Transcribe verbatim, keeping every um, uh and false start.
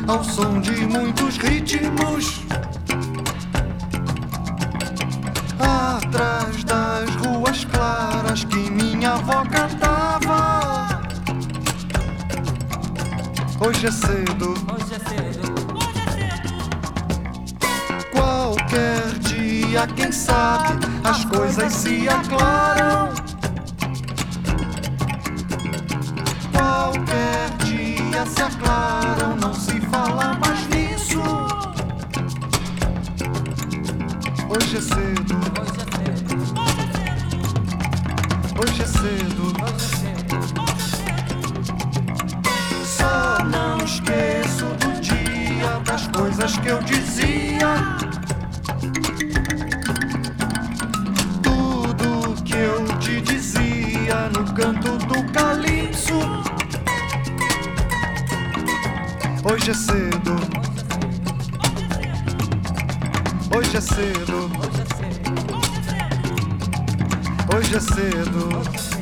ao som de muitos ritmos. Atrás das ruas claras que minha avó cantava. Hoje é cedo, Hoje é cedo, hoje é cedo. qualquer dia, quem sabe, as coisas se aclaram. Qualquer dia se aclaram, não se fala mais nisso. Hoje é cedo, Hoje é cedo, hoje é cedo. hoje é cedo, hoje é cedo. Só não esqueço do dia, das coisas que eu dizia. Tudo que eu te dizia no canto do calypso. Hoje é cedo, hoje é cedo, Hoje é cedo, hoje é cedo. hoje é cedo.